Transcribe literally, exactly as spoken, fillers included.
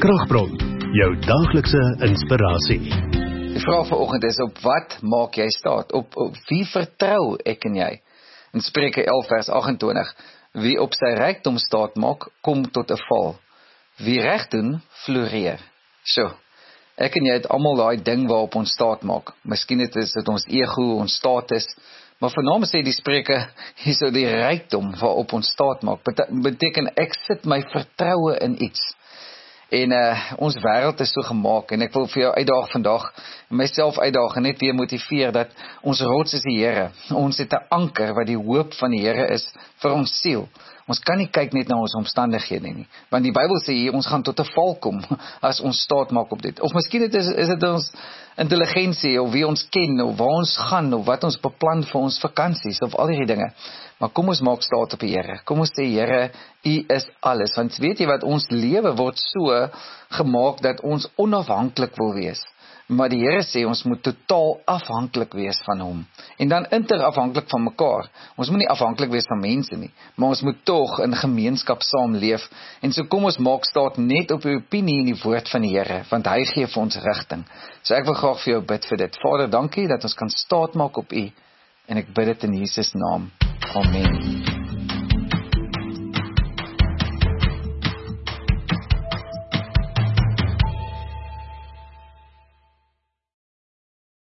Kragbron, jou daglikse inspirasie. Die vraag vanoggend is, op wat maak jy staat? Op, op wie vertrou ek en jy? In Spreuke elf vers agt-en-twintig, wie op sy rykdom staat maak, kom tot 'n val. Wie reg doen, floreer. So, ek en jy het almal daai ding waarop ons staat maak. Miskien het is dit ons ego, ons status, maar vernaam sê die Spreuke, hierso die rykdom waarop ons staat maak, beteken ek sit my vertroue in iets. En uh, ons wêreld is so gemaak, en ek wil vir jou uitdaag vandag, myself uitdaag en net weer motiveer, dat ons rots is die Here. Ons het 'n anker wat die hoop van die Here is vir ons siel. Ons kan nie kyk net na ons omstandighede nie, want die Bybel sê hier, ons gaan tot 'n val kom, as ons staat maak op dit. Of miskien het is, is dit ons intelligensie, of wie ons ken, of waar ons gaan, of wat ons beplan vir ons vakansies, of al die dinge. Maar kom ons maak staat op die Here. Kom ons sê, Here, U is alles. Want weet jy wat, ons lewe word so gemaak, dat ons onafhanklik wil wees. Maar die Here sê, ons moet totaal afhanklik wees van Hom. En dan interafhanklik van mekaar. Ons moet nie afhanklik wees van mense nie, maar ons moet tog in gemeenskap saamleef. En so kom ons maak staat net op die opinie en die woord van die Here, want Hy gee vir ons rigting. So ek wil graag vir jou bid vir dit. Vader, dankie dat ons kan staat maak op U, en ek bid dit in Jesus naam. Amen.